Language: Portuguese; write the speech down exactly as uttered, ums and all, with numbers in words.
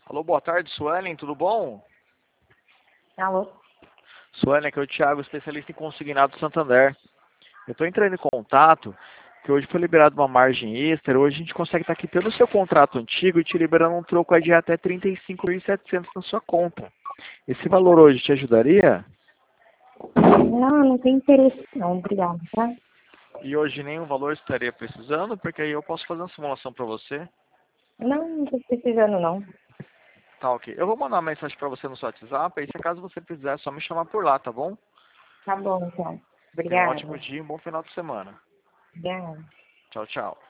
Alô, boa tarde, Suelen, tudo bom? Alô? Suelen, aqui é o Thiago, especialista em consignado Santander. Eu estou entrando em contato, que hoje foi liberado uma margem extra, hoje a gente consegue estar quitando o seu contrato antigo e te liberando um troco de até trinta e cinco mil e setecentos na sua conta. Esse valor hoje te ajudaria? Não, não tem interesse não, obrigada, tá? E hoje nenhum valor estaria precisando, porque aí eu posso fazer uma simulação para você. Não, não tô precisando não. Tá, ok. Eu vou mandar uma mensagem para você no seu WhatsApp, aí se acaso você precisar, é só me chamar por lá, tá bom? Tá bom, então. Tenha um ótimo Obrigada. dia e um bom final de semana. Obrigada. Tchau, tchau.